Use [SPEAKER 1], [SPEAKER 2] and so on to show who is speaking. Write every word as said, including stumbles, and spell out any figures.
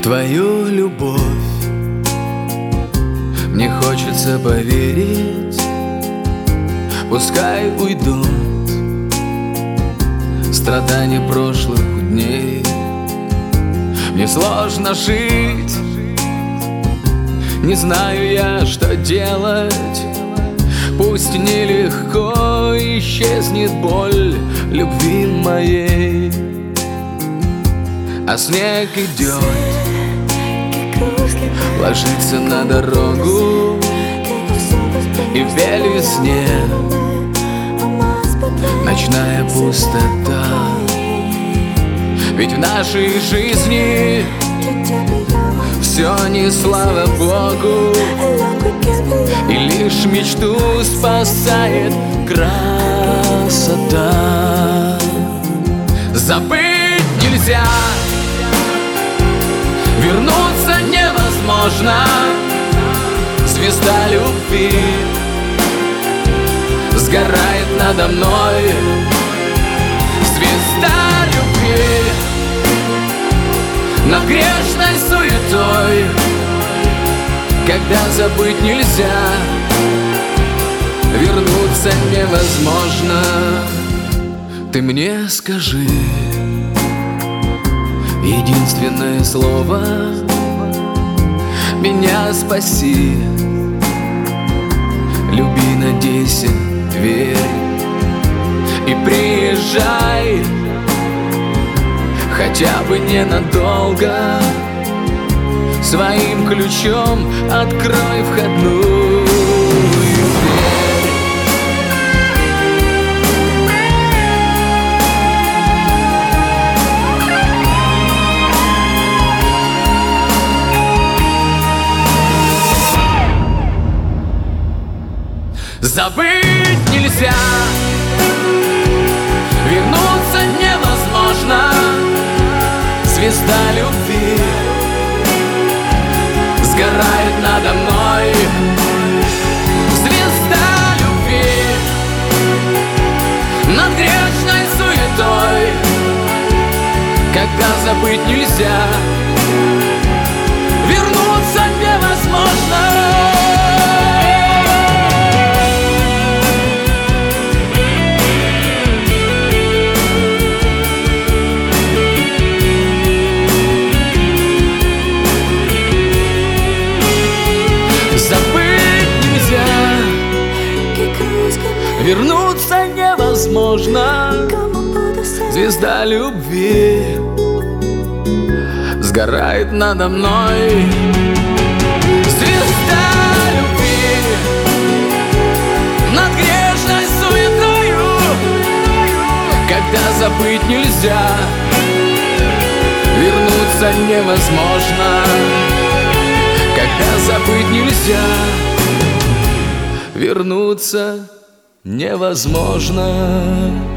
[SPEAKER 1] твою любовь мне хочется поверить. Пускай уйдут страдания прошлых дней. Мне сложно жить, не знаю я, что делать. Пусть нелегко исчезнет боль любви моей, а снег идет, ложится на дорогу, и в белизне ночная пустота. Ведь в нашей жизни все не слава Богу, и лишь мечту спасает красота. Забыть нельзя, вернуться невозможно. Звезда любви сгорает надо мной. Звезда любви над грешной суетой. Когда забыть нельзя, вернуться невозможно. Ты мне скажи единственное слово, меня спаси. Люби, надейся, верь и приезжай, хотя бы ненадолго. Своим ключом открой входную дверь. Забыть нельзя, вернуться невозможно. Звезда любви сгорает надо мной. Звезда любви над грешной суетой. Когда забыть нельзя, вернуться невозможно. Вернуться невозможно. Звезда любви сгорает надо мной. Звезда любви над грешной суетою. Когда забыть нельзя, вернуться невозможно. Когда забыть нельзя, вернуться невозможно.